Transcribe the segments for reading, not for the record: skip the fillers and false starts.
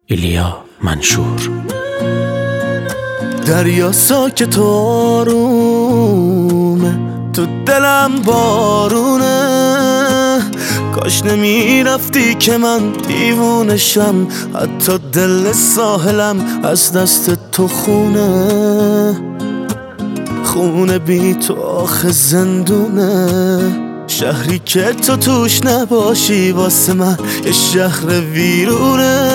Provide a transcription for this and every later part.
ایلیا منشور. دریا ساکت و آرومه، تو دلم بارونه. کاش نمیرفتی که من دیوونشم، حتی دل ساحلم از دست تو خونه بی تو آخه زندونه. شهری که تو توش نباشی واسه من یه شهر ویرونه.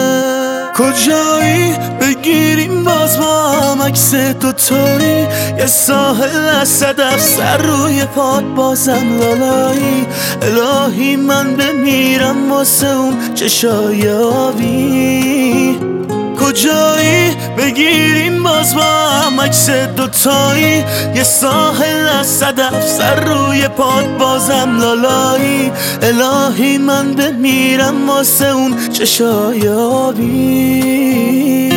کجایی بگیریم باز با هم عکس دوتایی، یه ساحل از صدف سر روی پات بازم لالایی. الهی من بمیرم واسه اون چشای آبی. کجایی بگیریم باز با هم عکس دوتایی، یه ساحل از صدف سر روی پات بازم لالایی. الهی من بمیرم واسه اون چشای آبی.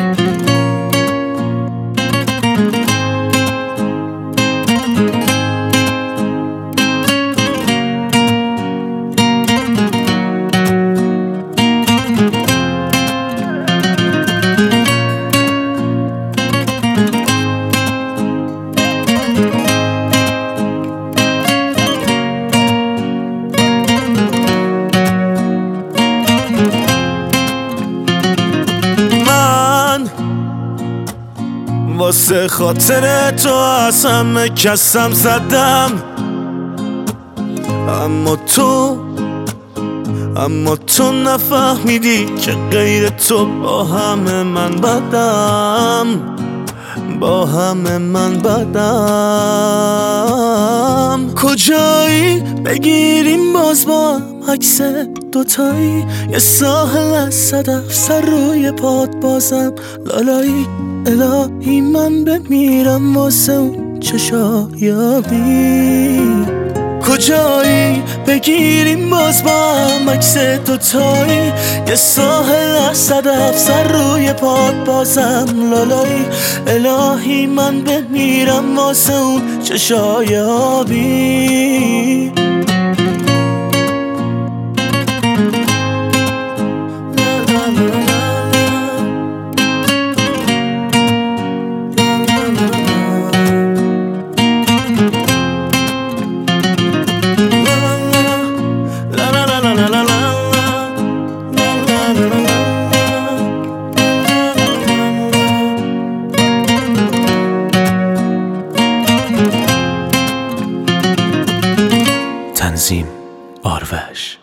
واسه خاطر تو از همه کسم زدم، اما تو نفهمیدی که غیر تو با همه من بدم. کجایی بگیریم باز با هم عکس دوتایی، یه ساحل از صدف سر روی پات بازم لالایی. الهی من بمیرم واسه اون چشای آبی. کجایی بگیریم باز با هم عکس دوتایی، یه ساحل از صدف سر روی پات بازم لالایی. الهی من بمیرم واسه اون چشای آبی. تنظیم آروش.